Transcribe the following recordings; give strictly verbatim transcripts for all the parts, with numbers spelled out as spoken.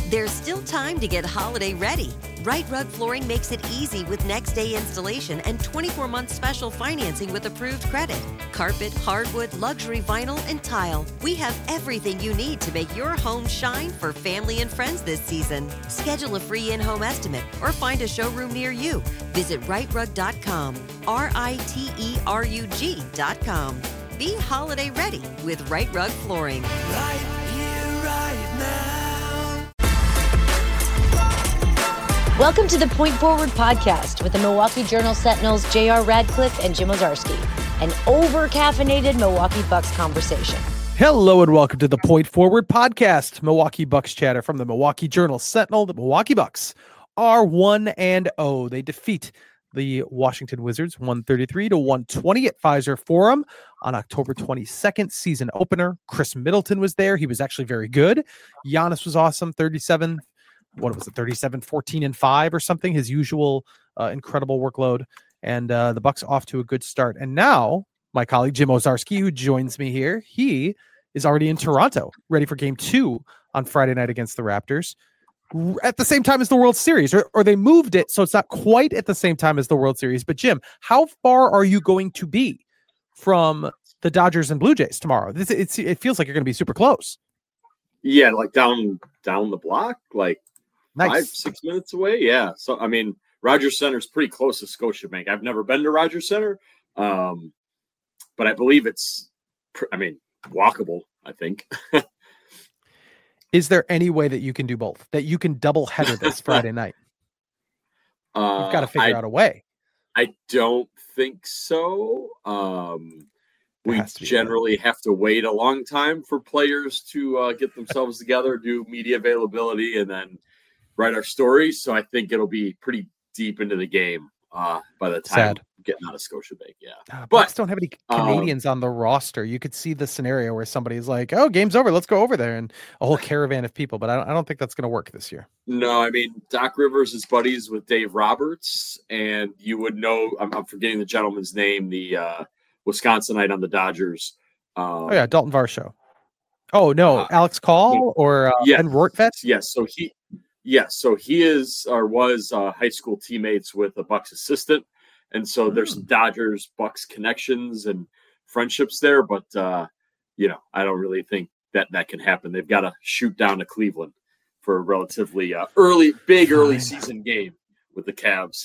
There's still time to get holiday ready. Right Rug Flooring makes it easy with next day installation and twenty-four month special financing with approved credit. Carpet, hardwood, luxury vinyl, and tile. We have everything you need to make your home shine for family and friends this season. Schedule a free in-home estimate or find a showroom near you. Visit right rug dot com. R I T E R U G dot com. Be holiday ready with Right Rug Flooring. Right here, right now. Welcome to the Point Forward podcast with the Milwaukee Journal Sentinel's J R Radcliffe and Jim Owczarski, an over-caffeinated Milwaukee Bucks conversation. Hello and welcome to the Point Forward podcast, Milwaukee Bucks chatter from the Milwaukee Journal Sentinel. The Milwaukee Bucks are one and oh. They defeat the Washington Wizards one thirty-three to one twenty at Pfizer Forum on October twenty-second, season opener. Chris Middleton was there. He was actually very good. Giannis was awesome, thirty-seven. What was it, thirty-seven, fourteen, and five or something, his usual uh, incredible workload. And uh, the Bucks off to a good start. And now my colleague Jim Owczarski, who joins me here, he is already in Toronto, ready for game two on Friday night against the Raptors at the same time as the World Series, or, or they moved it so it's not quite at the same time as the World Series. But Jim, how far are you going to be from the Dodgers and Blue Jays tomorrow? This, it's, it feels like you're going to be super close. Yeah, like down down the block, like Nice. Five, six minutes away. Yeah. So, I mean, Rogers Center is pretty close to Scotiabank. I've never been to Rogers Center, um, but I believe it's, I mean, walkable, I think. Is there any way that you can do both, that you can double header this Friday night? Uh, You've got to figure I, out a way. I don't think so. Um, we to generally have to wait a long time for players to uh, get themselves together, do media availability, and then write our stories. So I think it'll be pretty deep into the game uh, by the time Sad. getting out of Scotiabank. Yeah. Uh, but Bucks don't have any Canadians um, on the roster. You could see the scenario where somebody's like, oh, game's over, let's go over there. And a whole caravan of people. But I don't, I don't think that's going to work this year. No, I mean, Doc Rivers is buddies with Dave Roberts. And you would know, I'm, I'm forgetting the gentleman's name, the uh, Wisconsinite on the Dodgers. Um, oh, yeah, Dalton Varsho. Oh, no, uh, Alex Call or uh, yes, Ben Rortvedt? Yes, so he... Yes, so he is or was uh, high school teammates with a Bucks assistant, and so there's some Dodgers Bucks connections and friendships there. But uh, you know, I don't really think that that can happen. They've got to shoot down to Cleveland for a relatively uh, early, big early season game with the Cavs.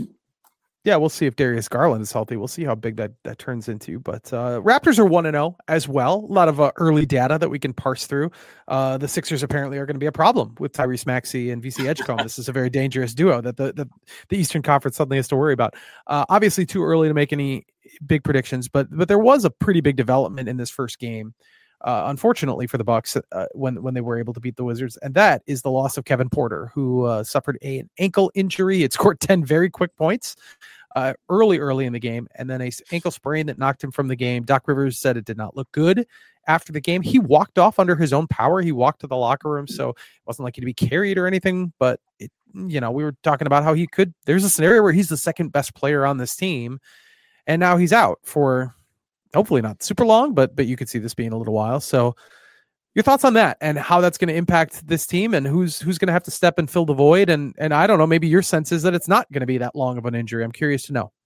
Yeah, we'll see if Darius Garland is healthy. We'll see how big that, that turns into. But uh, Raptors are one and oh as well. A lot of uh, early data that we can parse through. Uh, the Sixers apparently are going to be a problem with Tyrese Maxey and V C Edgecombe. This is a very dangerous duo that the, the, the Eastern Conference suddenly has to worry about. Uh, obviously, too early to make any big predictions, but but there was a pretty big development in this first game. Uh, unfortunately for the Bucks, uh, when when they were able to beat the Wizards, and that is the loss of Kevin Porter, who uh, suffered a, an ankle injury. It scored ten very quick points uh, early, early in the game, and then a ankle sprain that knocked him from the game. Doc Rivers said it did not look good after the game. He walked off under his own power. He walked to the locker room, so it wasn't like he'd be carried or anything. But it, you know, we were talking about how he could. There's a scenario where he's the second best player on this team, and now he's out for. Hopefully not super long, but but you could see this being a little while. So your thoughts on that and how that's going to impact this team and who's who's going to have to step and fill the void. And and I don't know, maybe your sense is that it's not going to be that long of an injury. I'm curious to know.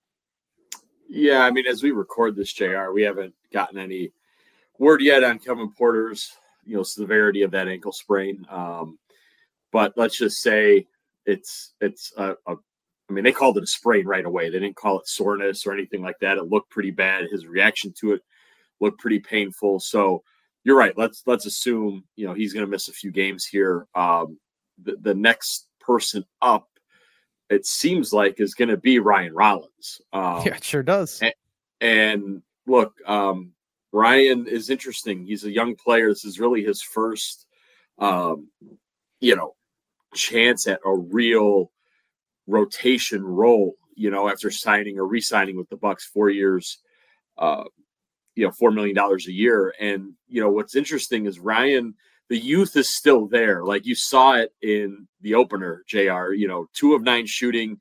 Yeah, I mean, as we record this, J R, we haven't gotten any word yet on Kevin Porter's, you know, severity of that ankle sprain. Um, but let's just say it's it's a, a I mean, they called it a sprain right away. They didn't call it soreness or anything like that. It looked pretty bad. His reaction to it looked pretty painful. So you're right. Let's let's assume, you know, he's going to miss a few games here. Um, the, the next person up, it seems like, is going to be Ryan Rollins. Um, yeah, it sure does. And, and look, um, Ryan is interesting. He's a young player. This is really his first, um, you know, chance at a real rotation role, you know, after signing or re-signing with the Bucks four years, uh, you know, four million dollars a year. And, you know, what's interesting is Ryan, the youth is still there. Like you saw it in the opener, J R, you know, two of nine shooting,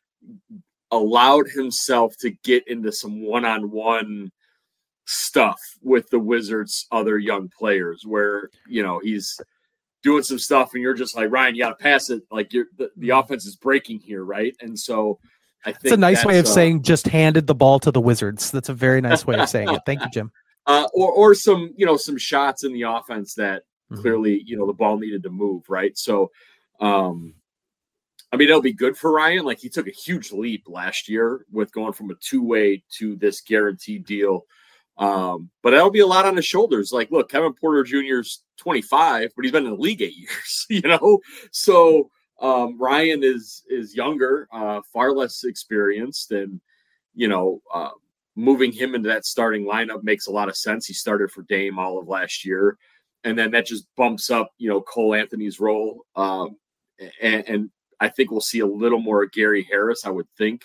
allowed himself to get into some one-on-one stuff with the Wizards' other young players where, you know, he's doing some stuff, and you're just like, Ryan, you got to pass it. Like you're the, the offense is breaking here, right? And so I think it's a nice way of uh, saying just handed the ball to the Wizards. That's a very nice way of saying it. Thank you, Jim. Uh, or or some you know some shots in the offense that Mm-hmm. clearly you know the ball needed to move, right? So, um, I mean, it'll be good for Ryan. Like he took a huge leap last year with going from a two way to this guaranteed deal. Um, but that'll be a lot on his shoulders. Like, look, Kevin Porter Junior's twenty-five, but he's been in the league eight years, you know? So um, Ryan is is younger, uh, far less experienced, and, you know, uh, moving him into that starting lineup makes a lot of sense. He started for Dame all of last year, and then that just bumps up, you know, Cole Anthony's role. Um, and, and I think we'll see a little more Gary Harris, I would think.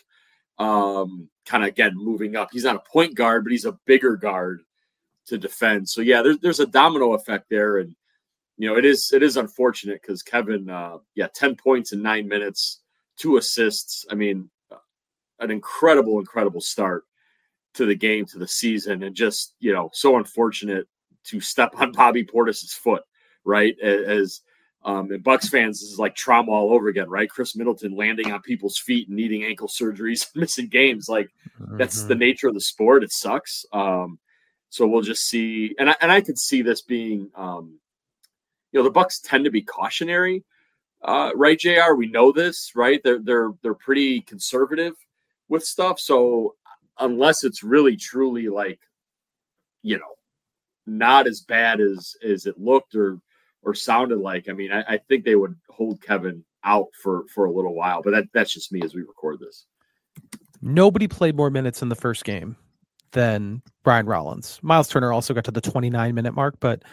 Um, kind of again moving up. He's not a point guard, but he's a bigger guard to defend. So yeah, there's there's a domino effect there, and you know it is it is unfortunate because Kevin, uh, yeah, ten points in nine minutes, two assists. I mean, an incredible, incredible start to the game, to the season, and just you know so unfortunate to step on Bobby Portis's foot, right? As Um, and Bucks fans, this is like trauma all over again, right? Chris Middleton landing on people's feet and needing ankle surgeries, missing games. Like mm-hmm. that's the nature of the sport. It sucks. Um, so we'll just see. And I, and I could see this being, um, you know, the Bucks tend to be cautionary, uh, right? J R, we know this, right? They're they're they're pretty conservative with stuff. So unless it's really truly like, you know, not as bad as as it looked or. or sounded like, I mean, I, I think they would hold Kevin out for, for a little while, but that, that's just me as we record this. Nobody played more minutes in the first game than Ryan Rollins. Miles Turner also got to the twenty-nine minute mark, but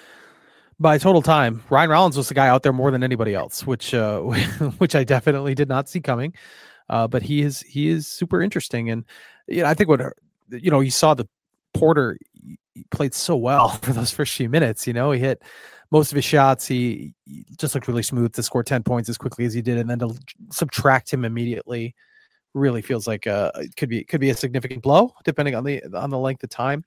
by total time, Ryan Rollins was the guy out there more than anybody else, which, uh, which I definitely did not see coming. Uh, but he is, he is super interesting. And, you know, I think what, you know, you saw the Porter he played so well for those first few minutes, you know, he hit most of his shots. He, he just looked really smooth to score ten points as quickly as he did. And then to subtract him immediately really feels like uh it could be, could be a significant blow depending on the, on the length of time.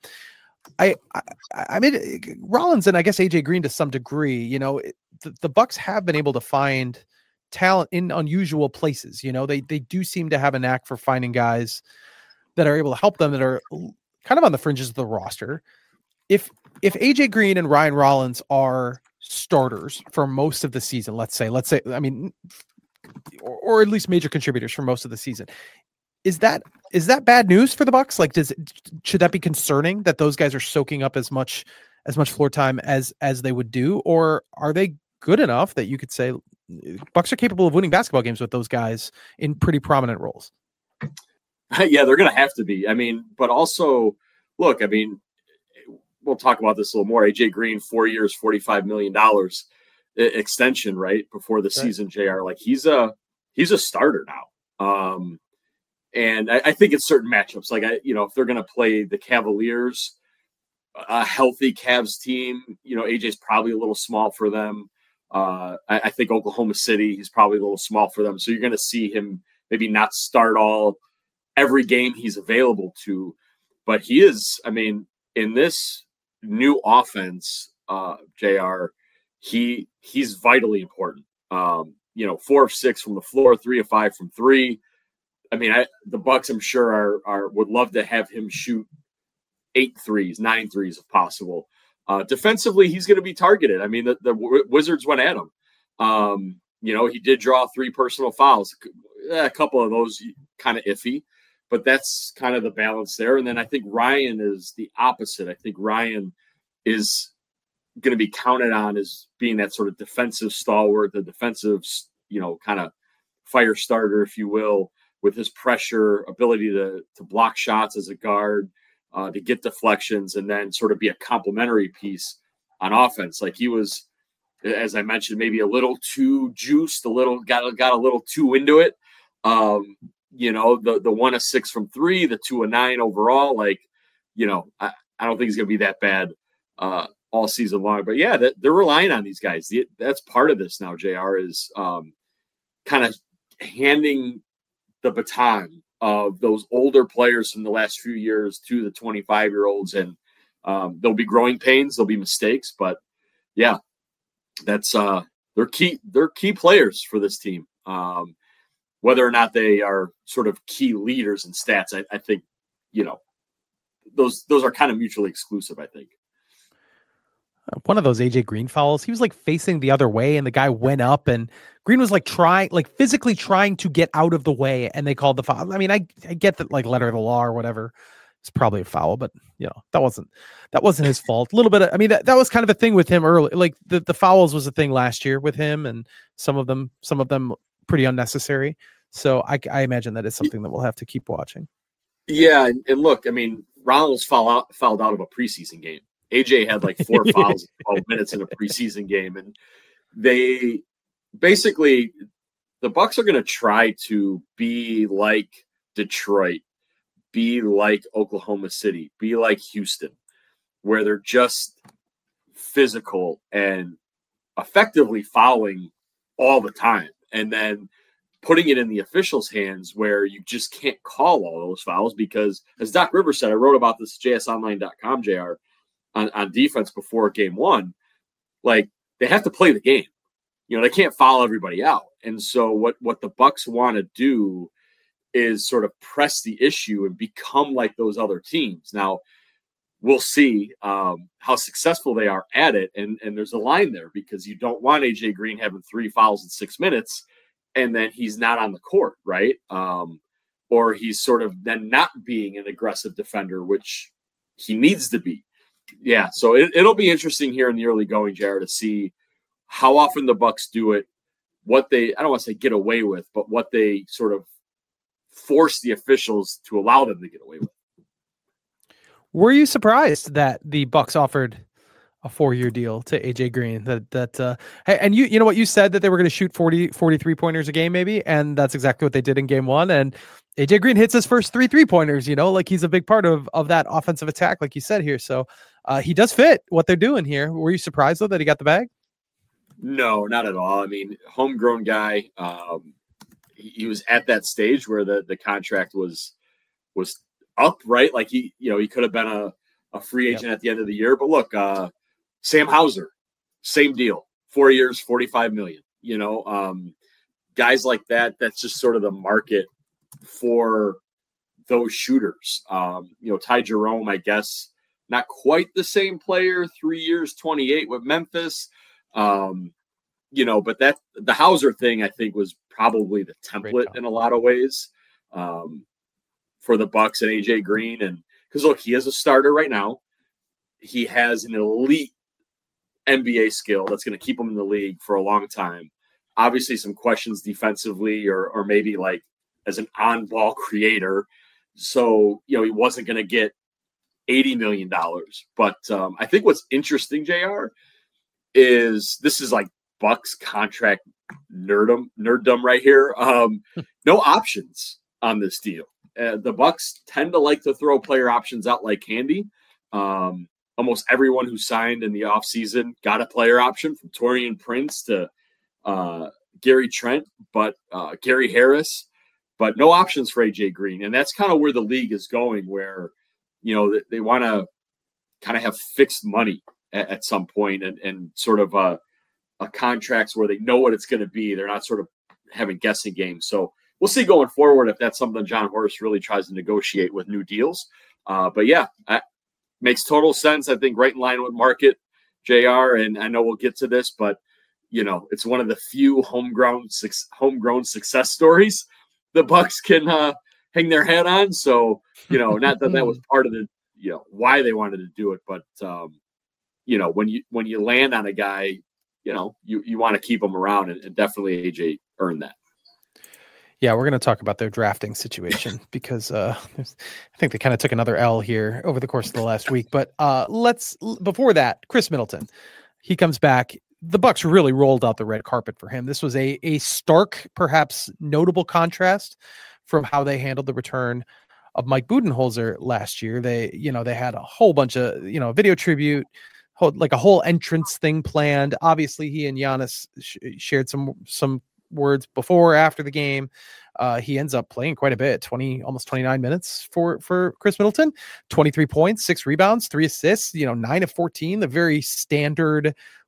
I, I, I mean, Rollins and I guess A J Green to some degree, you know, the, the Bucks have been able to find talent in unusual places. You know, they, they do seem to have a knack for finding guys that are able to help them that are kind of on the fringes of the roster. If, if A J Green and Ryan Rollins are starters for most of the season, let's say, let's say, I mean, or, or at least major contributors for most of the season, is that, is that bad news for the Bucks? Like, does it, should that be concerning that those guys are soaking up as much, as much floor time as, as they would do? Or are they good enough that you could say Bucks are capable of winning basketball games with those guys in pretty prominent roles? Yeah, they're going to have to be. I mean, but also look, I mean, we'll talk about this a little more. A J Green, four years, forty-five million dollars extension, right before the right. season. J R, like he's a he's a starter now, um, and I, I think in certain matchups, like I, you know, if they're going to play the Cavaliers, a healthy Cavs team, you know, A J's probably a little small for them. Uh, I, I think Oklahoma City, he's probably a little small for them. So you're going to see him maybe not start all every game he's available to, but he is. I mean, in this new offense, uh, J R, he he's vitally important. Um, you know, four of six from the floor, three of five from three. I mean, I, the Bucks, I'm sure, are are would love to have him shoot eight threes, nine threes if possible. Uh, defensively, he's going to be targeted. I mean, the, the Wizards went at him. Um, you know, he did draw three personal fouls. A couple of those kind of iffy, but that's kind of the balance there. And then I think Ryan is the opposite. I think Ryan is going to be counted on as being that sort of defensive stalwart, the defensive, you know, kind of fire starter, if you will, with his pressure, ability to to block shots as a guard, uh, to get deflections, and then sort of be a complementary piece on offense. Like he was, as I mentioned, maybe a little too juiced, a little got got a little too into it. Um, you know, the the one of six from three, the two of nine overall. Like, you know, I, I don't think he's going to be that bad uh, all season long. But yeah, that, they're relying on these guys. The, that's part of this now. J R is um, kind of handing the baton of those older players from the last few years to the twenty-five year olds, and um, there'll be growing pains, there'll be mistakes, but yeah, that's uh, they're key they're key players for this team. Um, whether or not they are sort of key leaders in stats, I, I think, you know, those those are kind of mutually exclusive, I think. One of those A J Green fouls, he was like facing the other way and the guy went up and Green was like trying, like physically trying to get out of the way, and they called the foul. I mean, I, I get that, like, letter of the law or whatever. It's probably a foul, but you know, that wasn't, that wasn't his fault. A little bit of, I mean, that, that was kind of a thing with him early. Like the, the fouls was a thing last year with him, and some of them, some of them pretty unnecessary. So I, I imagine that is something that we'll have to keep watching. Yeah. And, and look, I mean, Ronald's foul out, fouled out of a preseason game. A J had like four fouls in twelve minutes in a preseason game. And they basically, the Bucks are going to try to be like Detroit, be like Oklahoma City, be like Houston, where they're just physical and effectively fouling all the time. And then putting it in the officials' hands where you just can't call all those fouls because, as Doc Rivers said, I wrote about this at J S online dot com, J R, on, on defense before game one, like they have to play the game. You know, they can't foul everybody out. And so what, what the Bucks want to do is sort of press the issue and become like those other teams. Now, we'll see um, how successful they are at it. And, and there's a line there because you don't want A J Green having three fouls in six minutes and then he's not on the court, right? Um, or he's sort of then not being an aggressive defender, which he needs to be. Yeah, so it, it'll be interesting here in the early going, Jared, to see how often the Bucks do it, what they, I don't want to say get away with, but what they sort of force the officials to allow them to get away with. Were you surprised that the Bucks offered a four-year deal to A J Green? That that uh, and you you know what, you said that they were going to shoot forty, forty-three pointers a game maybe, and that's exactly what they did in game one. And A J Green hits his first three three pointers. You know, like he's a big part of of that offensive attack, like you said here. So uh, he does fit what they're doing here. Were you surprised though that he got the bag? No, not at all. I mean, homegrown guy. Um, he, he was at that stage where the the contract was was up, right? Like he, you know, he could have been a a free agent yep. at the end of the year. But look, uh, Sam Hauser, same deal, four years, forty-five million. You know, um, guys like that. That's just sort of the market for those shooters. Um, you know, Ty Jerome, I guess, not quite the same player. Three years, twenty-eight with Memphis. Um, you know, but that the Hauser thing, I think, was probably the template in a lot of ways um, for the Bucks and A J Green. And because look, he is a starter right now. He has an elite N B A skill that's going to keep him in the league for a long time. Obviously, some questions defensively, or or maybe like as an on-ball creator. So you know, he wasn't going to get eighty million dollars. But um, I think what's interesting, J R, is this is like Bucks contract nerddom, nerddom right here. Um, no options on this deal. Uh, the Bucks tend to like to throw player options out like candy. Um, almost everyone who signed in the offseason got a player option, from Taurean Prince to uh, Gary Trent, but uh, Gary Harris, but no options for A J Green. And that's kind of where the league is going, where, you know, they, they want to kind of have fixed money at, at some point and, and sort of uh, a contracts where they know what it's going to be. They're not sort of having guessing games. So we'll see going forward if that's something John Horst really tries to negotiate with new deals. Uh, but yeah, that makes total sense. I think right in line with market, J R. And I know we'll get to this, but you know, it's one of the few homegrown homegrown success stories the Bucks can uh, hang their hat on. So you know, not that that was part of the you know why they wanted to do it, but um, you know, when you when you land on a guy, you know, you you want to keep him around, and, and definitely A J earned that. Yeah, we're going to talk about their drafting situation because uh, I think they kind of took another L here over the course of the last week. But uh, let's before that, Chris Middleton, he comes back. The Bucks really rolled out the red carpet for him. This was a a stark, perhaps notable contrast from how they handled the return of Mike Budenholzer last year. They, you know, they had a whole bunch of, you know, video tribute, whole, like a whole entrance thing planned. Obviously, he and Giannis sh- shared some some. words before, after the game. Uh, he ends up playing quite a bit, twenty, almost twenty-nine minutes for, for Chris Middleton, twenty-three points, six rebounds, three assists, you know, nine of fourteen, the very standard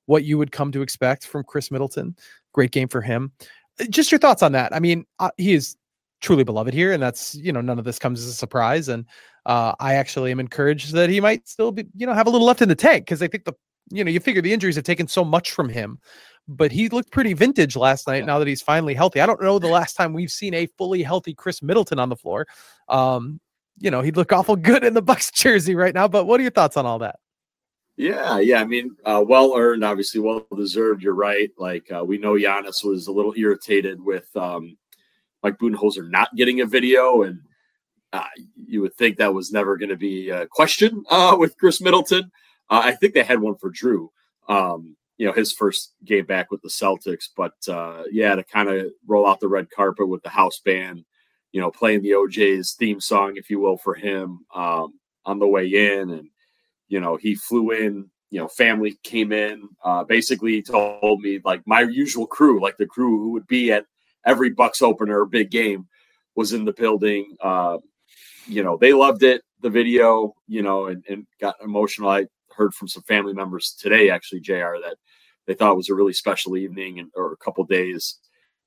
what you would come to expect from Chris Middleton. Great game for him. Just your thoughts on that. I mean, uh, he is truly beloved here, and that's, you know, none of this comes as a surprise. And uh, I actually am encouraged that he might still be, you know, have a little left in the tank, because I think the, you know, you figure the injuries have taken so much from him, but he looked pretty vintage last night. Now that he's finally healthy, I don't know the last time we've seen a fully healthy Chris Middleton on the floor. Um, you know, he'd look awful good in the Bucks jersey right now, but what are your thoughts on all that? Yeah, yeah. I mean, uh, well earned, obviously, well deserved. You're right. Like uh, we know Giannis was a little irritated with um, Mike Budenholzer not getting a video, and uh, you would think that was never going to be a question uh, with Chris Middleton. Uh, I think they had one for Drew, um, you know, his first game back with the Celtics. But uh, yeah, to kind of roll out the red carpet with the house band, you know, playing the O J's theme song, if you will, for him um, on the way in, and you know, he flew in, you know, family came in. Uh, basically, he told me, like, my usual crew, like the crew who would be at every Bucks opener or big game, was in the building. Uh, you know, they loved it, the video, you know, and, and got emotional. I heard from some family members today, actually, J R, that they thought it was a really special evening and or a couple days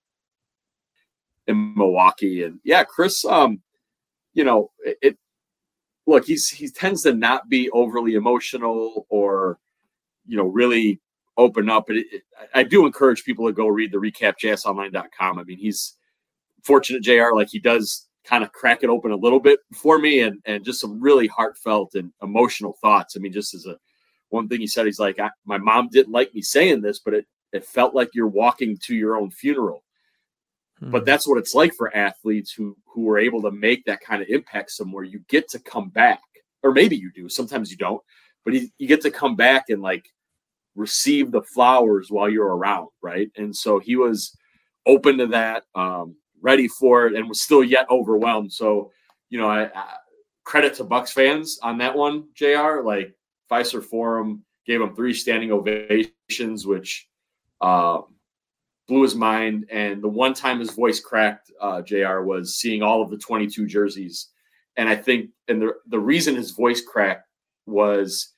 in Milwaukee. And yeah, Chris, um, you know, it, it look, he's he tends to not be overly emotional or, you know, really open up. But it, it, I do encourage people to go read the recap, J S online dot com. I mean, he's fortunate, J R, like he does kind of crack it open a little bit for me, and and just some really heartfelt and emotional thoughts. I mean, just as a one thing he said, he's like, I, my mom didn't like me saying this, but it, it felt like you're walking to your own funeral. But that's what it's like for athletes who who are able to make that kind of impact somewhere. You get to come back, or maybe you do. Sometimes you don't, but you, you get to come back and like receive the flowers while you're around, right? And so he was open to that, um, ready for it, and was still yet overwhelmed. So, you know, I, I credit to Bucks fans on that one, J R. Like Fiserv Forum gave him three standing ovations, which. Um, blew his mind. And the one time his voice cracked, uh, J R, was seeing all of the twenty-two jerseys. And I think, and the, the reason his voice cracked was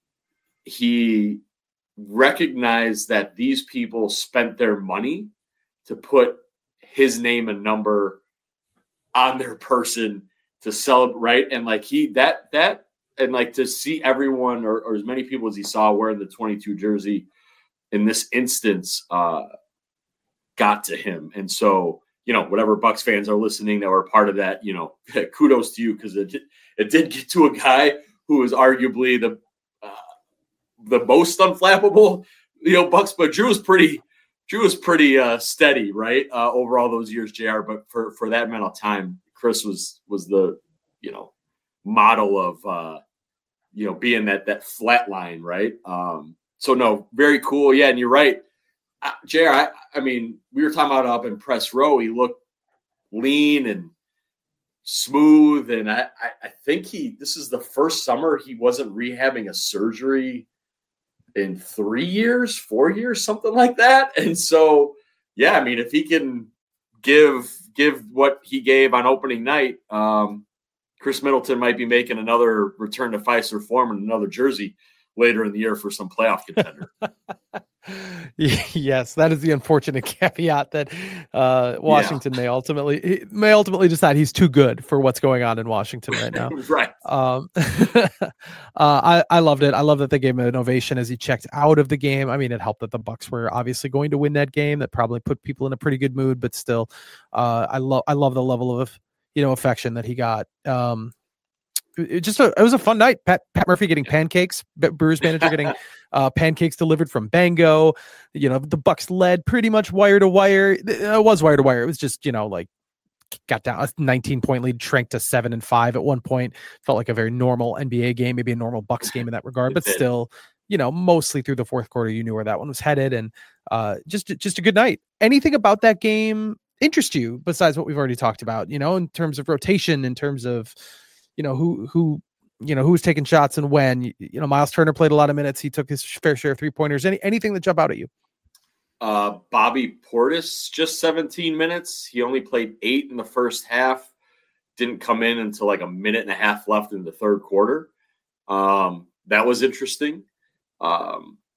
he recognized that these people spent their money to put his name and number on their person to celebrate. And like he, that, that, and like to see everyone or, or as many people as he saw wearing the twenty-two jersey in this instance, uh, got to him. And so, you know, whatever Bucks fans are listening that were part of that, you know, kudos to you, because it, it did get to a guy who was arguably the uh, the most unflappable, you know, Bucks, but Drew was pretty Drew was pretty uh, steady, right, uh, over all those years, J R. But for, for that amount of time, Chris was was the, you know, model of, uh, you know, being that that flat line, right? Um, so, no, very cool. Yeah, and you're right. Uh, J R, I, I mean, we were talking about up in press row. He looked lean and smooth, and I, I, I think he. This is the first summer he wasn't rehabbing a surgery in three years, four years, something like that. And so, yeah, I mean, if he can give give what he gave on opening night, um, Chris Middleton might be making another return to Fiserv Forum and another jersey later in the year for some playoff contender. Yes, that is the unfortunate caveat that uh, Washington yeah. may ultimately may ultimately decide he's too good for what's going on in Washington right now. Right. Um, uh, I I loved it. I love that they gave him an ovation as he checked out of the game. I mean, it helped that the Bucks were obviously going to win that game. That probably put people in a pretty good mood. But still, uh, I love I love the level of you know affection that he got. Um, It just a, it was a fun night. Pat Pat Murphy getting pancakes, Brewers manager getting uh, pancakes delivered from Bango. You know, the Bucks led pretty much wire to wire. It was wire to wire. It was just, you know, like got down a nineteen point lead, shrank to seven and five at one point. Felt like a very normal N B A game, maybe a normal Bucks game in that regard, but still, you know, mostly through the fourth quarter, you knew where that one was headed, and uh, just just a good night. Anything about that game interest you besides what we've already talked about? You know, in terms of rotation, in terms of you know, who, who, you know, who's taking shots and when, you, you know, Miles Turner played a lot of minutes. He took his fair share of three pointers. Any, anything that jump out at you? Uh, Bobby Portis, just seventeen minutes. He only played eight in the first half. Didn't come in until like a minute and a half left in the third quarter. Um, that was interesting. Um,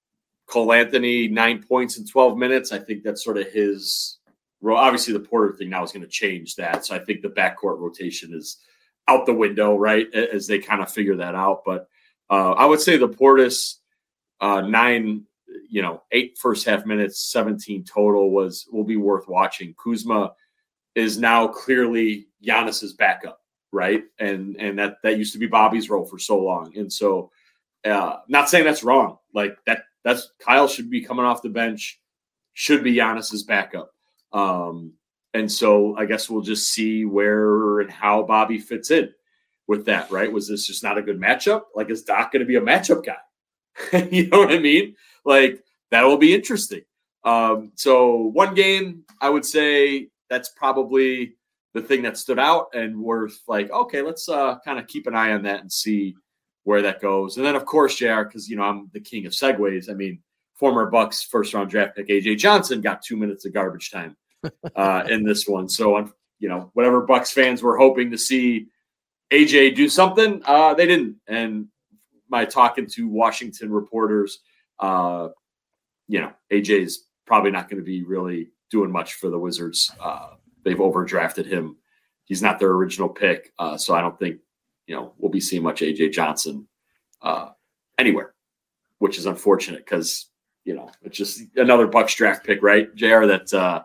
Cole Anthony, nine points in twelve minutes. I think that's sort of his role. Obviously, the Porter thing now is going to change that. So I think the backcourt rotation is out the window, right, as they kind of figure that out. But uh, I would say the Portis uh, nine, you know, eight first half minutes, seventeen total was will be worth watching. Kuzma is now clearly Giannis's backup, right? And and that that used to be Bobby's role for so long. And so uh, not saying that's wrong. Like that that's Kyle should be coming off the bench, should be Giannis's backup. Um, and so I guess we'll just see where and how Bobby fits in with that, right? Was this just not a good matchup? Like, is Doc going to be a matchup guy? You know what I mean? Like, that will be interesting. Um, so one game, I would say that's probably the thing that stood out and worth like, okay, let's uh, kind of keep an eye on that and see where that goes. And then, of course, J R, because, you know, I'm the king of segues. I mean, former Bucks first-round draft pick A J Johnson got two minutes of garbage time uh, in this one. So, I'm, you know, whatever Bucks fans were hoping to see A J do something, uh, they didn't. And my talking to Washington reporters, uh, you know, A J's probably not going to be really doing much for the Wizards. Uh, they've overdrafted him. He's not their original pick. Uh, so I don't think, you know, we'll be seeing much A J Johnson uh, anywhere, which is unfortunate because, you know, it's just another Bucks draft pick, right, J R, that uh,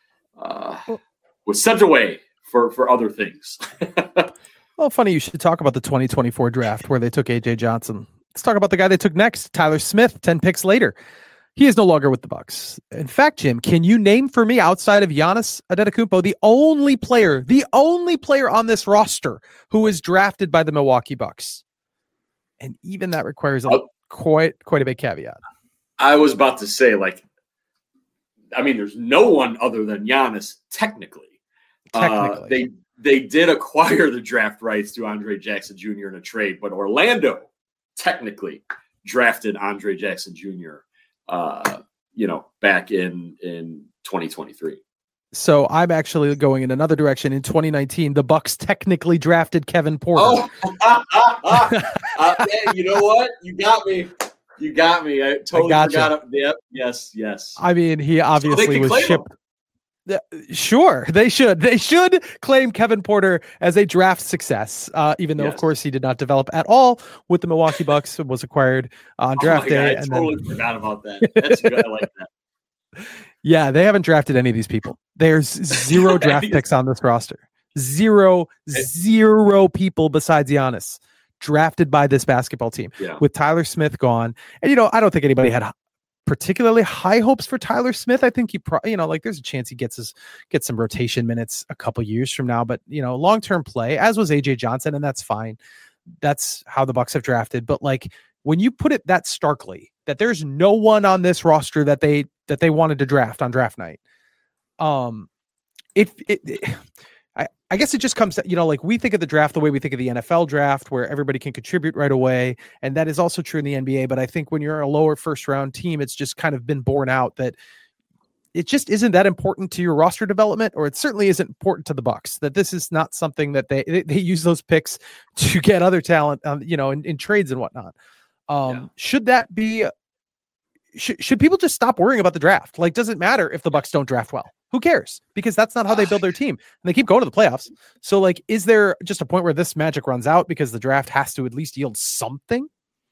uh, was sent away for, for other things. Well, funny you should talk about the twenty twenty-four draft where they took A J Johnson. Let's talk about the guy they took next, Tyler Smith, ten picks later. He is no longer with the Bucks. In fact, Jim, can you name for me outside of Giannis Antetokounmpo the only player, the only player on this roster who was drafted by the Milwaukee Bucks? And even that requires a, quite quite a big caveat. I was about to say, like, I mean, there's no one other than Giannis technically. Technically, uh, they they did acquire the draft rights to Andre Jackson Junior in a trade, but Orlando technically drafted Andre Jackson Junior Uh, you know, back in in twenty twenty-three. So I'm actually going in another direction. In twenty nineteen, the Bucks technically drafted Kevin Porter. Oh, uh, man, you know what? You got me. You got me. I totally I gotcha. forgot. It. Yep. Yes. Yes. I mean, he obviously so was shipped. Him. Sure, they should. They should claim Kevin Porter as a draft success, uh, even though, yes. of course, he did not develop at all with the Milwaukee Bucks. Was acquired on draft oh day. God, I and totally then... forgot about that. That's good. I like that. Yeah, they haven't drafted any of these people. There's zero draft picks on this roster. Zero, zero people besides Giannis drafted by this basketball team. Yeah. With Tyler Smith gone, and you know, I don't think anybody had particularly high hopes for Tyler Smith. I think he, pro- you know, like there's a chance he gets his gets some rotation minutes a couple years from now. But you know, long term play, as was A J Johnson, and that's fine. That's how the Bucks have drafted. But like when you put it that starkly, that there's no one on this roster that they that they wanted to draft on draft night. Um, it it. it I, I guess it just comes to, you know, like we think of the draft the way we think of the N F L draft where everybody can contribute right away. And that is also true in the N B A. But I think when you're a lower first round team, it's just kind of been borne out that it just isn't that important to your roster development, or it certainly isn't important to the Bucks, that this is not something that they, they, they use those picks to get other talent, um, you know, in, in trades and whatnot. Um, yeah. Should that be, should, should people just stop worrying about the draft? Like, does it matter if the Bucks don't draft well? Who cares? Because that's not how they build their team. And they keep going to the playoffs. So, like, is there just a point where this magic runs out because the draft has to at least yield something?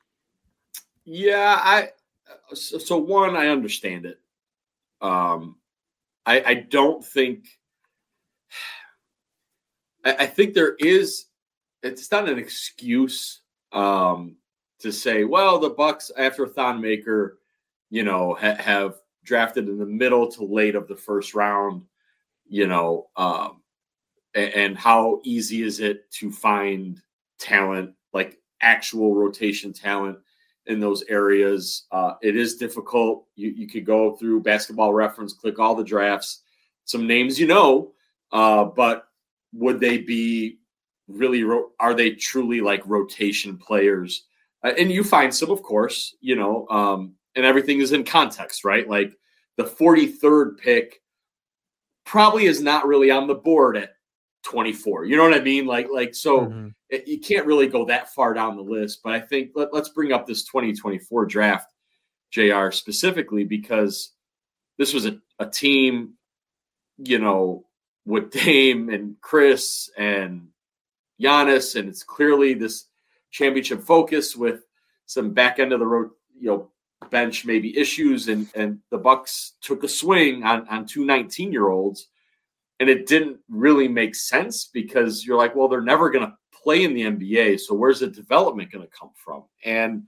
Yeah, I. So, so one, I understand it. Um, I, I don't think. I, I think there is. It's not an excuse um, to say, well, the Bucks after Thon Maker, you know, ha- have. drafted in the middle to late of the first round, you know, um, and, and how easy is it to find talent, like actual rotation talent in those areas? Uh, it is difficult. You, you could go through Basketball Reference, click all the drafts, some names, you know, uh, but would they be really, ro- are they truly like rotation players? Uh, and you find some, of course, you know, um, and everything is in context, right? Like the forty-third pick probably is not really on the board at twenty-four. You know what I mean? Like, like so mm-hmm. it, you can't really go that far down the list. But I think let, let's bring up this twenty twenty-four draft. J R, specifically because this was a, a team, you know, with Dame and Chris and Giannis, and it's clearly this championship focus with some back end of the road, you know, bench maybe issues, and and the Bucks took a swing on on two nineteen-year-olds, and it didn't really make sense because you're like, well, they're never going to play in the N B A, so where's the development going to come from? And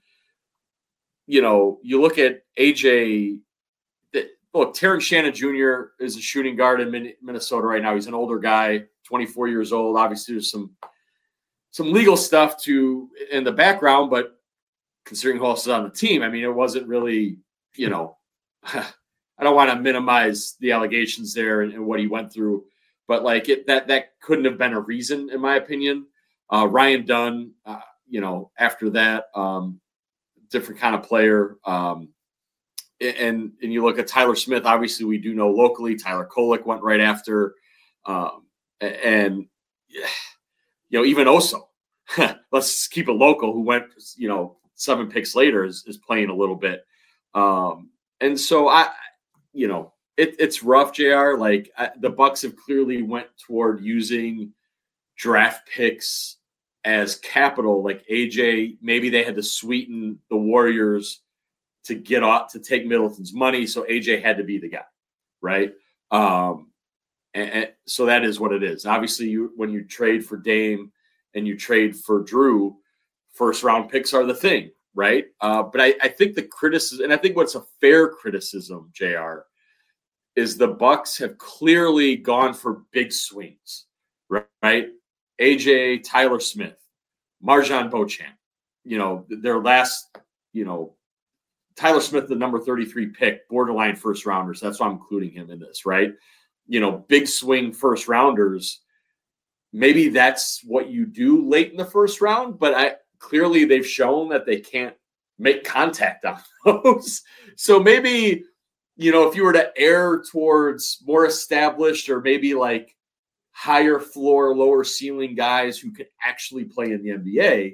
you know, you look at A J. Look, Terrence Shannon Junior is a shooting guard in Minnesota right now. He's an older guy, twenty-four years old. Obviously, there's some some legal stuff to in the background, but considering who else is on the team, I mean, it wasn't really, you know, I don't want to minimize the allegations there and, and what he went through, but like it, that that couldn't have been a reason, in my opinion. Uh, Ryan Dunn, uh, you know, after that, um, different kind of player. Um, And and you look at Tyler Smith, obviously we do know locally, Tyler Kolek went right after. Um, and, you know, even Oso, let's keep it local, who went, you know, seven picks later is, is playing a little bit. Um, and so, I, you know, it, it's rough, J R. Like I, the Bucks have clearly went toward using draft picks as capital. Like A J, maybe they had to sweeten the Warriors to get off to take Middleton's money, so A J had to be the guy, right? Um, and, and so that is what it is. Obviously, you when you trade for Dame and you trade for Drew, first round picks are the thing, right? Uh, but I, I think the criticism, and I think what's a fair criticism, J R, is the Bucks have clearly gone for big swings, right? A J, Tyler Smith, Marjan Beauchamp, you know, their last, you know. Tyler Smith, the number thirty-three pick, borderline first rounders. That's why I'm including him in this, right? You know, big swing first rounders. Maybe that's what you do late in the first round, but I clearly they've shown that they can't make contact on those. So maybe, you know, if you were to err towards more established or maybe like higher floor, lower ceiling guys who could actually play in the N B A,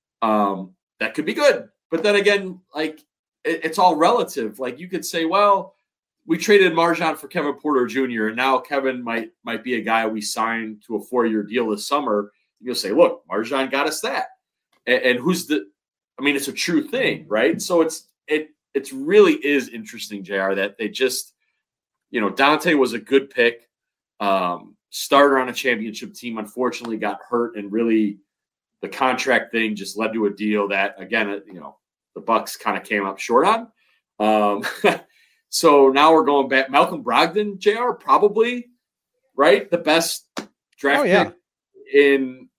um, that could be good. But then again, like, it's all relative. Like you could say, well, we traded Marjan for Kevin Porter Junior and now Kevin might might be a guy we signed to a four-year deal this summer. You'll say, look, Marjan got us that. And, and who's the – I mean, it's a true thing, right? So it's it it's really is interesting, J R, that they just – you know, Dante was a good pick, um, starter on a championship team, unfortunately got hurt, and really the contract thing just led to a deal that, again, you know, the Bucks kind of came up short on. Um, so now we're going back. Malcolm Brogdon, J R, probably, right? The best draft oh, yeah. pick in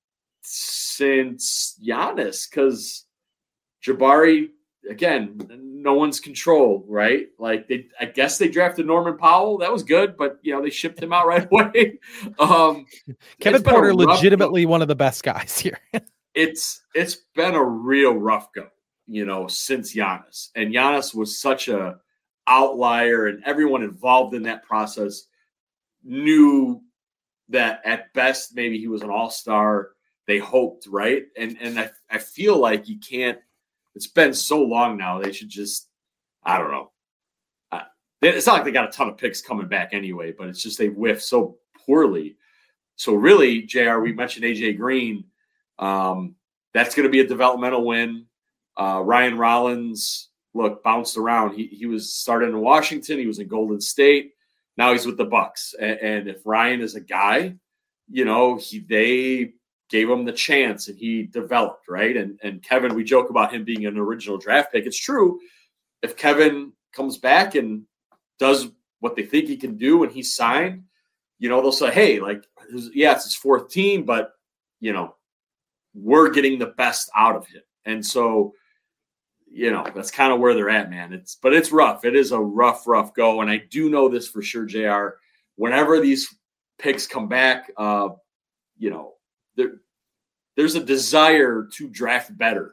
since Giannis, because Jabari, again, no one's control, right? Like they, I guess they drafted Norman Powell. That was good, but you know they shipped him out right away. Um, Kevin Porter, legitimately one of the best guys here. it's it's been a real rough go, you know, since Giannis. And Giannis was such a outlier, and everyone involved in that process knew that at best maybe he was an all-star. They hoped, right? And and I, I feel like you can't – it's been so long now. They should just – I don't know. Uh, it's not like they got a ton of picks coming back anyway, but it's just they whiffed so poorly. So really, J R, we mentioned A J Green. Um, that's going to be a developmental win. Uh, Ryan Rollins, look, bounced around. He he was started in Washington. He was in Golden State. Now he's with the Bucks. And, and if Ryan is a guy, you know, he they gave him the chance and he developed, right? And and Kevin, we joke about him being an original draft pick. It's true. If Kevin comes back and does what they think he can do and he's signed, you know, they'll say, hey, like, yeah, it's his fourth team, but, you know, we're getting the best out of him. And so, you know, that's kind of where they're at, man. It's, but it's rough. It is a rough, rough go. And I do know this for sure, J R, whenever these picks come back, uh, you know, there, there's a desire to draft better.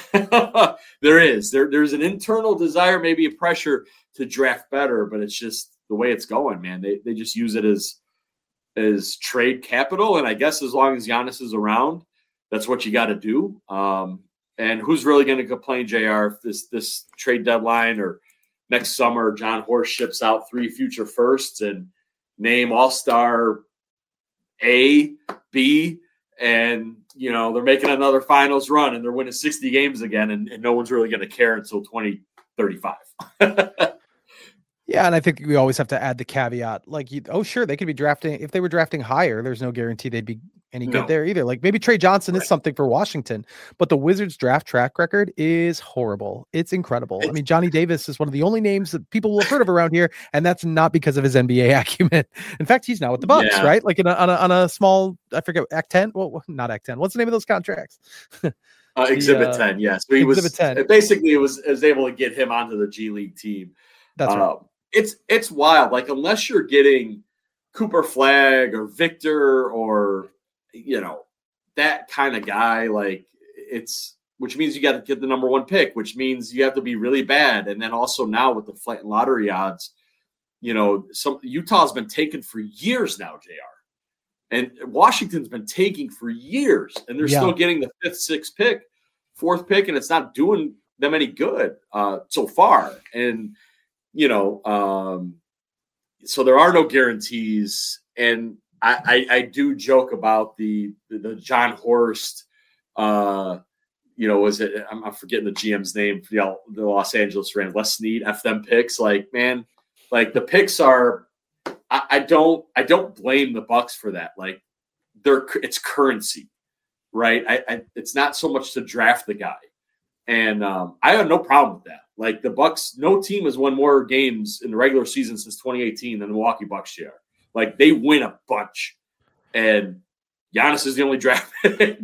there is, there, there's an internal desire, maybe a pressure to draft better, but it's just the way it's going, man. They, they just use it as, as trade capital. And I guess as long as Giannis is around, that's what you got to do. Um, And who's really going to complain, J R, if this this trade deadline or next summer John Horst ships out three future firsts and name all-star A, B, and, you know, they're making another finals run and they're winning sixty games again, and, and no one's really going to care until twenty thirty-five. Yeah, and I think we always have to add the caveat, like, you, oh, sure, they could be drafting. If they were drafting higher, there's no guarantee they'd be any good No. there either. Like maybe Trey Johnson right. is something for Washington, but the Wizards draft track record is horrible. It's incredible. It's, I mean, Johnny Davis is one of the only names that people will have heard of around here, and that's not because of his N B A acumen. In fact, he's now with the Bucks, yeah. right? Like in a, on, a, on a small, I forget, Act ten? Well, not Act ten. What's the name of those contracts? uh, Exhibit the, uh, ten, yes. He Exhibit was, ten. Basically, it was, it was able to get him onto the G League team. That's right. Um, It's it's wild. Like, unless you're getting Cooper Flagg or Victor or, you know, that kind of guy, like it's, which means you got to get the number one pick, which means you have to be really bad. And then also now with the flight and lottery odds, you know, some Utah's been taken for years now, J R. And Washington's been taking for years, and they're yeah. still getting the fifth, sixth pick, fourth pick, and it's not doing them any good uh, so far. And you know, um, so there are no guarantees. And I, I, I do joke about the, the, the John Horst, uh, you know, was it, I'm, I'm forgetting the G M's name for the, the Los Angeles Rams, Les Snead, F them picks. Like, man, like the picks are, I, I don't, I don't blame the Bucks for that. Like they're, it's currency, right? I, I it's not so much to draft the guy. And um, I have no problem with that. Like the Bucks, no team has won more games in the regular season since twenty eighteen than the Milwaukee Bucks year. Like they win a bunch, and Giannis is the only draft pick.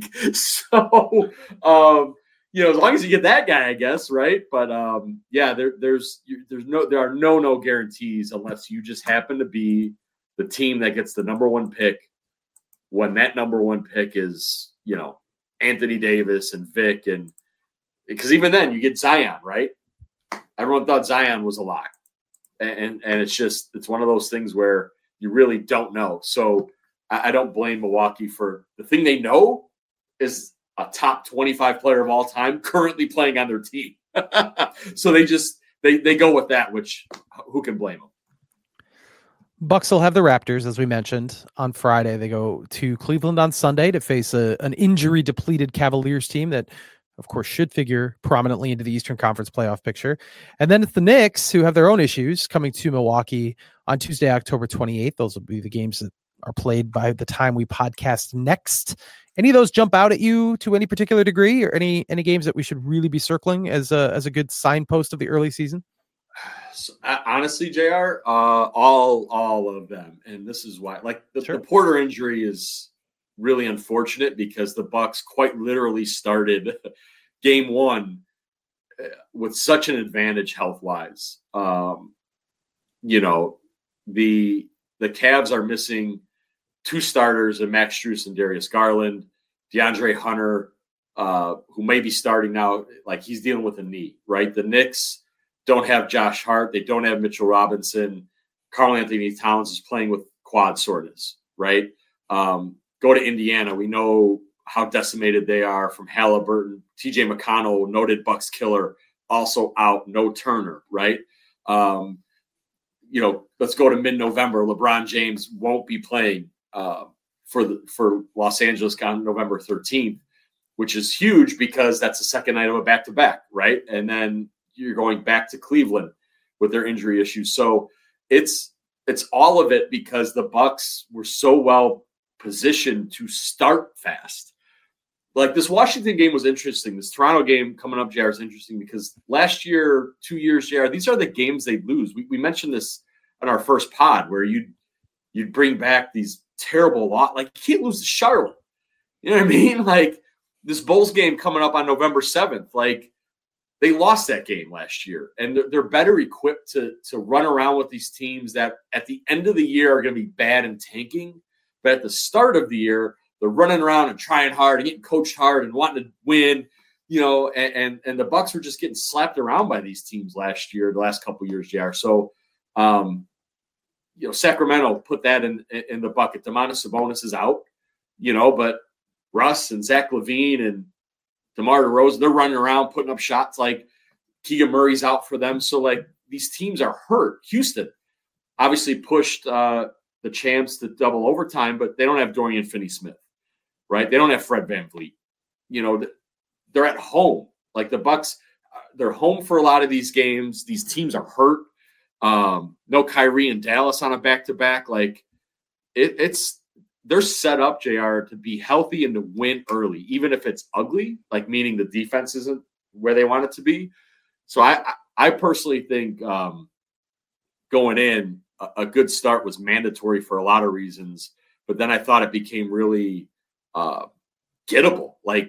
so, um, you know, as long as you get that guy, I guess, right? But um, yeah, there, there's there's no there are no no guarantees unless you just happen to be the team that gets the number one pick when that number one pick is, you know, Anthony Davis and Vic, and because even then you get Zion, right? Everyone thought Zion was a lock. And, and it's just, it's one of those things where you really don't know. So I, I don't blame Milwaukee for the thing they know is a top twenty-five player of all time currently playing on their team. so they just, they, they go with that, which who can blame them? Bucks will have the Raptors, as we mentioned, on Friday. They go to Cleveland on Sunday to face a, an injury-depleted Cavaliers team that, of course, should figure prominently into the Eastern Conference playoff picture. And then it's the Knicks, who have their own issues, coming to Milwaukee on Tuesday, October twenty-eighth. Those will be the games that are played by the time we podcast next. Any of those jump out at you to any particular degree, or any any games that we should really be circling as a, as a good signpost of the early season? So, honestly, J R, uh, all all of them. And this is why, like the, sure. the Porter injury is really unfortunate because the Bucks quite literally started game one with such an advantage health-wise. Um, you know, the the Cavs are missing two starters in Max Strus and Darius Garland. DeAndre Hunter, uh, who may be starting now, like he's dealing with a knee, right? The Knicks don't have Josh Hart. They don't have Mitchell Robinson. Karl Anthony Towns is playing with quad soreness, right? Um, Go to Indiana. We know how decimated they are from Halliburton. T J McConnell, noted Bucks killer, also out. No Turner, right? Um, you know, let's go to mid-November. LeBron James won't be playing uh, for the for Los Angeles on November thirteenth, which is huge because that's the second night of a back-to-back, right? And then you're going back to Cleveland with their injury issues. So it's it's all of it because the Bucks were so well position to start fast. Like this Washington game was interesting. This Toronto game coming up, J R, is interesting because last year, two years, J R, these are the games they lose. We, we mentioned this on our first pod where you'd, you'd bring back these terrible lot. Like you can't lose to Charlotte. You know what I mean? Like this Bulls game coming up on November seventh, like they lost that game last year and they're, they're better equipped to, to run around with these teams that at the end of the year are going to be bad and tanking. But at the start of the year, they're running around and trying hard and getting coached hard and wanting to win, you know, and, and, and the Bucks were just getting slapped around by these teams last year, the last couple of years, J R. So, um, you know, Sacramento put that in, in the bucket. Domantas Sabonis is out, you know, but Russ and Zach LaVine and DeMar DeRozan, they're running around putting up shots. Like Keegan Murray's out for them. So like these teams are hurt. Houston obviously pushed uh, the champs to double overtime, but they don't have Dorian Finney-Smith, right? They don't have Fred VanVleet. You know, they're at home. Like the Bucks, they're home for a lot of these games. These teams are hurt. Um, no Kyrie and Dallas on a back-to-back. Like it, it's they're set up, J R, to be healthy and to win early, even if it's ugly, like meaning the defense isn't where they want it to be. So I, I personally think um, going in, a, a good start was mandatory for a lot of reasons. But then I thought it became really uh, gettable. Like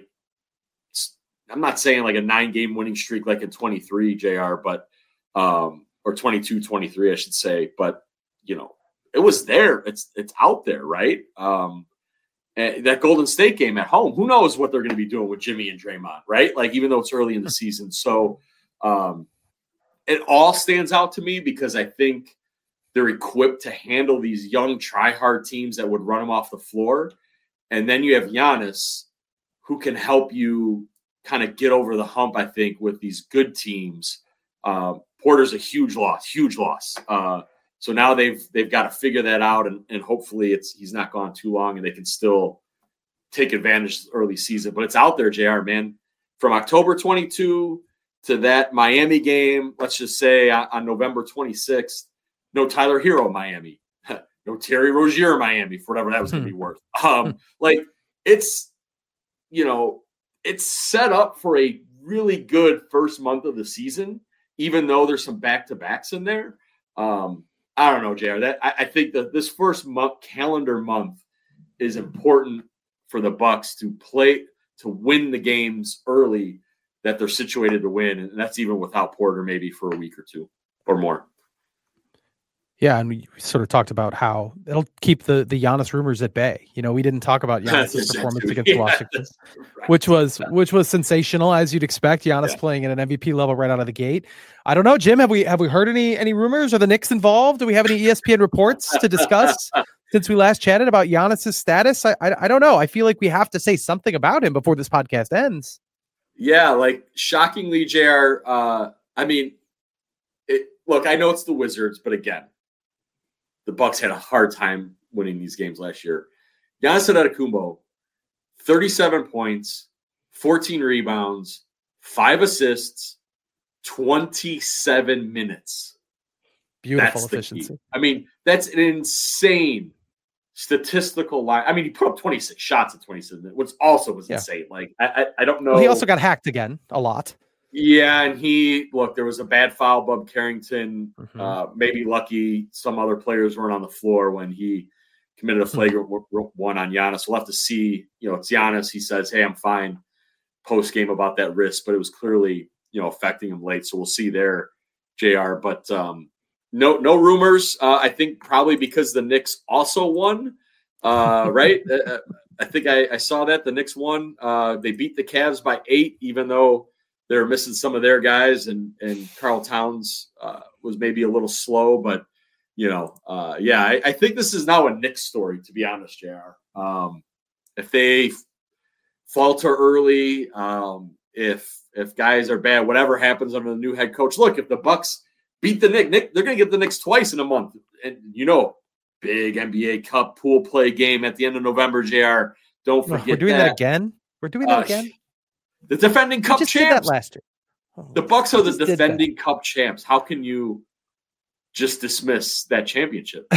I'm not saying like a nine-game winning streak like in twenty-three, J R, but um, or twenty-two twenty-three, I should say. But you know, it was there. It's it's out there, right? Um, and that Golden State game at home, who knows what they're going to be doing with Jimmy and Draymond, right? Like even though it's early in the season, so um, it all stands out to me because I think they're equipped to handle these young try-hard teams that would run them off the floor, and then you have Giannis, who can help you kind of get over the hump. I think with these good teams, um, Porter's a huge loss, huge loss. Uh, So now they've they've got to figure that out, and, and hopefully it's he's not gone too long, and they can still take advantage of the early season. But it's out there, J R, man. From October twenty-second to that Miami game, let's just say on, on November twenty-sixth, no Tyler Hero Miami, no Terry Rozier Miami, for whatever that was going to be worth. Um, like it's, you know, it's set up for a really good first month of the season, even though there's some back-to-backs in there. Um, I don't know, J R. That I, I think that this first month, calendar month, is important for the Bucks to play to win the games early that they're situated to win, and that's even without Porter, maybe for a week or two or more. Yeah, and we sort of talked about how it'll keep the the Giannis rumors at bay. You know, we didn't talk about Giannis' performance against yeah, Washington, right. which was which was sensational, as you'd expect. Giannis yeah. playing at an M V P level right out of the gate. I don't know, Jim. Have we have we heard any any rumors? Are the Knicks involved? Do we have any E S P N reports to discuss since we last chatted about Giannis' status? I, I I don't know. I feel like we have to say something about him before this podcast ends. Yeah, like shockingly, J R. Uh, I mean, it, look, I know it's the Wizards, but again, the Bucks had a hard time winning these games last year. Giannis Antetokounmpo, thirty-seven points, fourteen rebounds, five assists, twenty-seven minutes. Beautiful that's efficiency. I mean, that's an insane statistical line. I mean, he put up twenty-six shots at twenty-seven minutes, which also was yeah. insane. Like, I, I, I don't know. Well, he also got hacked again a lot. Yeah, and he look. There was a bad foul, Bub Carrington. Mm-hmm. Uh, maybe lucky some other players weren't on the floor when he committed a flagrant one on Giannis. We'll have to see. You know, it's Giannis. He says, "Hey, I'm fine." Post game about that wrist, but it was clearly you know affecting him late. So we'll see there, J R. But um, no, no rumors. Uh, I think probably because the Knicks also won. Uh, right? uh, I think I, I saw that the Knicks won. Uh, they beat the Cavs by eight, even though they were missing some of their guys, and and Karl Towns uh, was maybe a little slow, but you know, uh, yeah, I, I think this is now a Knicks story, to be honest, J R. Um, if they falter early, um, if if guys are bad, whatever happens under the new head coach. Look, if the Bucks beat the Knicks, Nick, they're going to get the Knicks twice in a month, and you know, big N B A Cup pool play game at the end of November, J R. Don't forget we're doing that, that again. We're doing that uh, again. The defending Cup just champs. Did that last year. Oh, the Bucks are the defending Cup champs. How can you just dismiss that championship?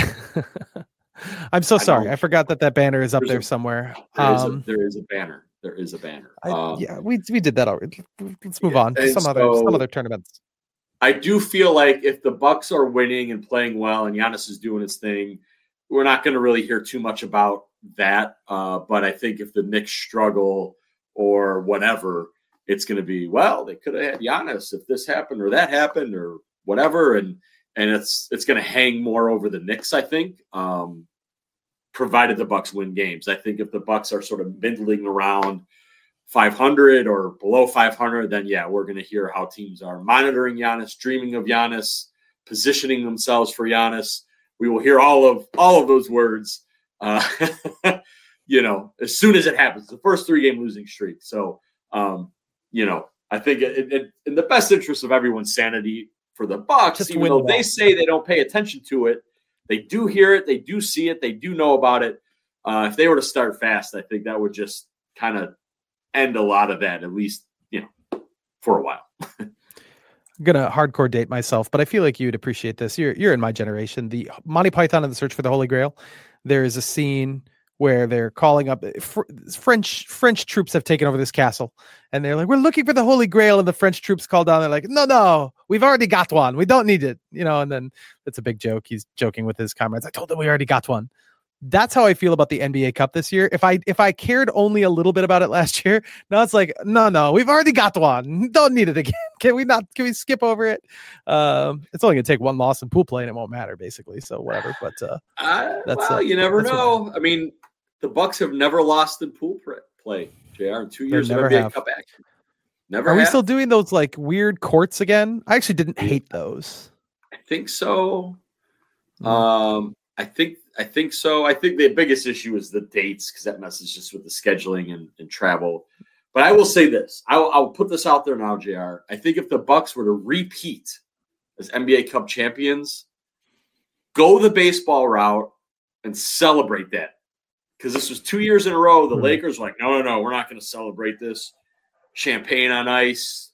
I'm so sorry. I, I forgot that that banner is up There's there a, somewhere. There, um, is a, there is a banner. There is a banner. I, um, yeah, we we did that already. Let's move yeah, on to some so, other some other tournaments. I do feel like if the Bucks are winning and playing well, and Giannis is doing his thing, we're not going to really hear too much about that. Uh, but I think if the Knicks struggle or whatever, it's going to be, well, they could have had Giannis if this happened or that happened or whatever. And and it's it's going to hang more over the Knicks, I think, um, provided the Bucks win games. I think if the Bucks are sort of middling around five hundred or below five hundred, then, yeah, we're going to hear how teams are monitoring Giannis, dreaming of Giannis, positioning themselves for Giannis. We will hear all of all of those words, uh, you know, as soon as it happens. The first three-game losing streak. So, um, you know, I think it, it, in the best interest of everyone's sanity for the Bucks, Just even win though the they ball. say they don't pay attention to it, they do hear it, they do see it, they do know about it. Uh, if they were to start fast, I think that would just kind of end a lot of that, at least, you know, for a while. I'm gonna hardcore date myself, but I feel like you'd appreciate this. You're you're in my generation. The Monty Python and the Search for the Holy Grail. There is a scene where they're calling up fr- French French troops have taken over this castle, and they're like, "We're looking for the Holy Grail," and the French troops call down. They're like, "No, no, we've already got one. We don't need it," you know. And then it's a big joke. He's joking with his comrades. I told them we already got one. That's how I feel about the N B A Cup this year. If I if I cared only a little bit about it last year, now it's like, no, no, we've already got one. Don't need it again. Can we not? Can we skip over it? Um, it's only gonna take one loss in pool play, and it won't matter, basically. So whatever. But uh, uh, that's well, uh, you never that's know. I mean, the Bucks have never lost in pool play, J R, in two years of never N B A have. Cup action. Never. Are we have. still doing those like weird courts again? I actually didn't hate those. I think so. Mm. Um, I think I think so. I think the biggest issue is the dates because that messes just with the scheduling and, and travel. But I will say this: I'll, I'll put this out there now, J R. I think if the Bucks were to repeat as N B A Cup champions, go the baseball route and celebrate that. Because this was two years in a row. The Mm. Lakers were like, no, no, no, we're not going to celebrate this. Champagne on ice.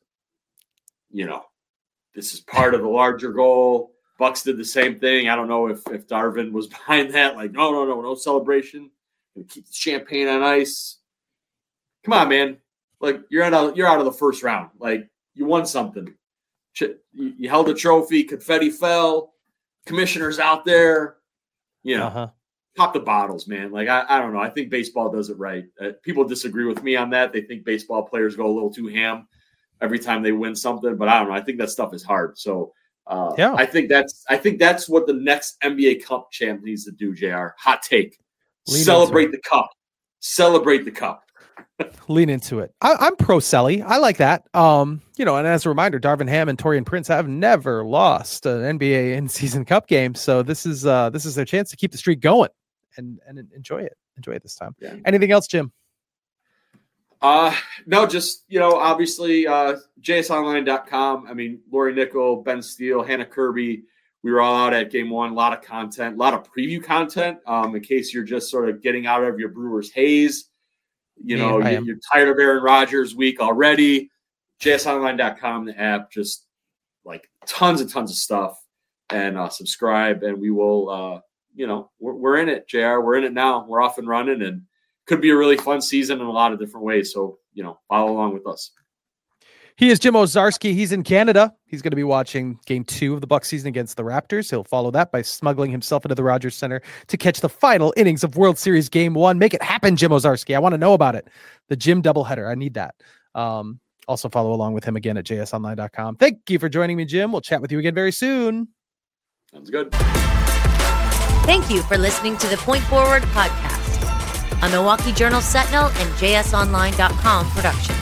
You know, this is part of the larger goal. Bucks did the same thing. I don't know if, if Darvin was behind that. Like, no, no, no, no celebration. Keep the champagne on ice. Come on, man. Like, you're out of, you're out of the first round. Like, you won something. You, you held a trophy. Confetti fell. Commissioner's out there. You know, Uh-huh. pop the bottles, man. Like, I, I don't know. I think baseball does it right. Uh, people disagree with me on that. They think baseball players go a little too ham every time they win something. But I don't know. I think that stuff is hard. So, Uh, Yeah. I think that's I think that's what the next N B A Cup champ needs to do, J R. Hot take. Lean Celebrate into the cup. Celebrate the cup. Lean into it. I, I'm pro Selly. I like that. Um, you know, and as a reminder, Darvin Ham and Torian Prince have never lost an N B A in-season cup game. So this is uh this is their chance to keep the streak going and and enjoy it. Enjoy it this time. Yeah. Anything else, Jim? Uh, no, just, you know, obviously uh, J S online dot com. I mean, Lori Nickel, Ben Steele, Hannah Kirby. We were all out at game one. A lot of content, a lot of preview content um, in case you're just sort of getting out of your Brewers haze. You know, Yeah, I you, am. you're tired of Aaron Rodgers week already. J S online dot com, the app, just like tons and tons of stuff. And uh, subscribe, and we will, uh, you know, we're, we're in it, J R. We're in it now. We're off and running, and could be a really fun season in a lot of different ways. So, you know, follow along with us. He is Jim Owczarski. He's in Canada. He's going to be watching game two of the Bucs season against the Raptors. He'll follow that by smuggling himself into the Rogers Center to catch the final innings of World Series game one. Make it happen, Jim Owczarski. I want to know about it. The Jim doubleheader. I need that. Um, also follow along with him again at J S online dot com. Thank you for joining me, Jim. We'll chat with you again very soon. Sounds good. Thank you for listening to the Point Forward podcast, a Milwaukee Journal Sentinel and J S online dot com production.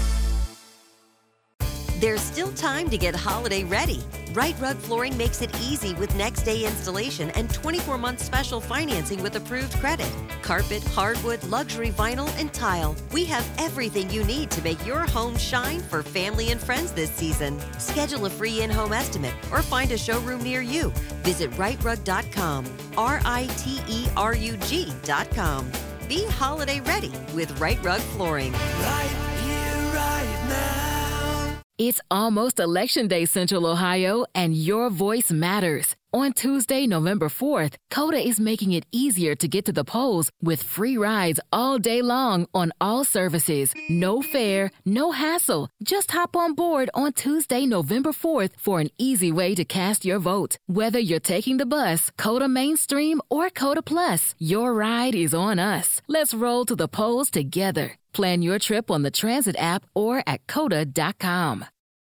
There's still time to get holiday ready. Right Rug Flooring makes it easy with next day installation and twenty-four month special financing with approved credit. Carpet, hardwood, luxury vinyl, and tile. We have everything you need to make your home shine for family and friends this season. Schedule a free in-home estimate or find a showroom near you. Visit right rug dot com, R I T E R U G dot com. Be holiday ready with Right Rug Flooring. Right here, right now. It's almost Election Day, Central Ohio, and your voice matters. On Tuesday, November fourth, Coda is making it easier to get to the polls with free rides all day long on all services. No fare, no hassle. Just hop on board on Tuesday, November fourth for an easy way to cast your vote. Whether you're taking the bus, Coda Mainstream, or Coda Plus, your ride is on us. Let's roll to the polls together. Plan your trip on the Transit app or at coda dot com.